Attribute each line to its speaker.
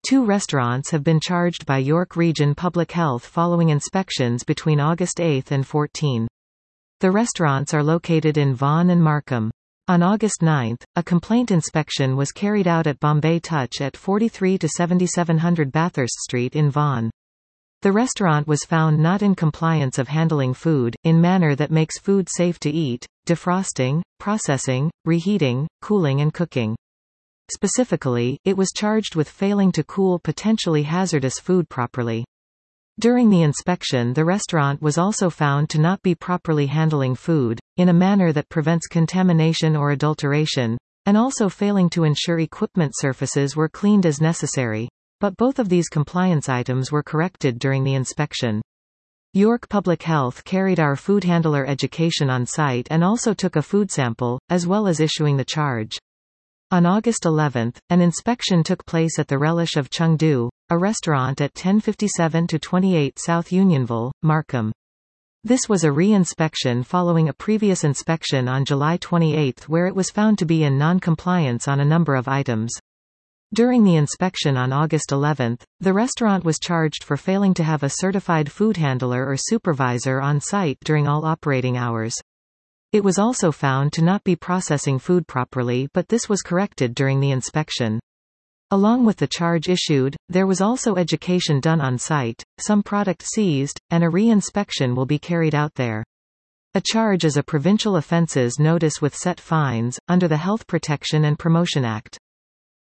Speaker 1: 2 restaurants have been charged by York Region Public Health following inspections between August 8 and 14. The restaurants are located in Vaughan and Markham. On August 9, a complaint inspection was carried out at Bombay Touch at 43 to 7700 Bathurst Street in Vaughan. The restaurant was found not in compliance of handling food, in manner that makes food safe to eat, defrosting, processing, reheating, cooling and cooking. Specifically, it was charged with failing to cool potentially hazardous food properly. During the inspection, the restaurant was also found to not be properly handling food, in a manner that prevents contamination or adulteration, and also failing to ensure equipment surfaces were cleaned as necessary. But both of these compliance items were corrected during the inspection. York Public Health carried our food handler education on site and also took a food sample, as well as issuing the charge. On August 11, an inspection took place at the Relish of Chengdu, a restaurant at 1057-28 South Unionville, Markham. This was a re-inspection following a previous inspection on July 28 where it was found to be in non-compliance on a number of items. During the inspection on August 11, the restaurant was charged for failing to have a certified food handler or supervisor on site during all operating hours. It was also found to not be processing food properly, but this was corrected during the inspection. Along with the charge issued, there was also education done on site, some product seized, and a re-inspection will be carried out there. A charge is a provincial offences notice with set fines, under the Health Protection and Promotion Act.